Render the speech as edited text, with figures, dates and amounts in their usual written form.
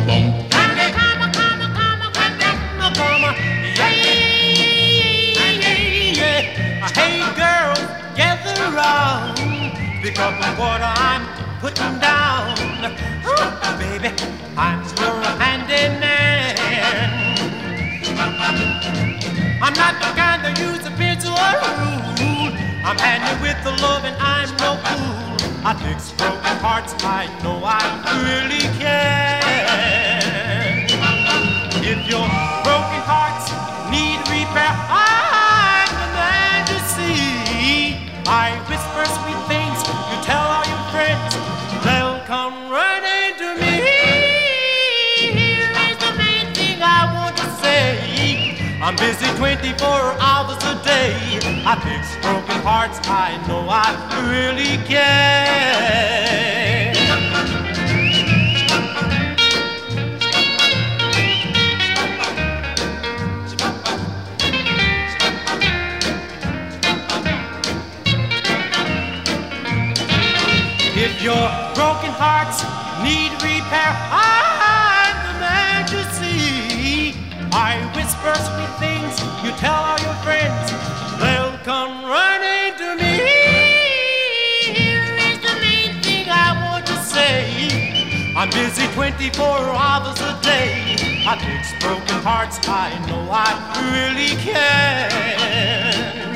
Hey girls, gather round because of what I'm putting down. Ooh, baby, I'm your handyman. I'm not the kind that use a pencil or rule. I'm handy with the love and I'm no fool. I fix broken hearts, I know I really can. If your broken hearts need repair, I'm the man to see. I whisper sweet things, you tell all your friends, they'll come running to me. Here is the main thing I want to say. I'm busy 24 hours a day. I fix broken hearts, I know I really can. If your broken hearts need repair, I'm the man to see. I whisper sweet things, you tell all your friends, they'll come running to me. Here is the main thing I want to say. I'm busy 24 hours a day. I fix broken hearts, I know I really can.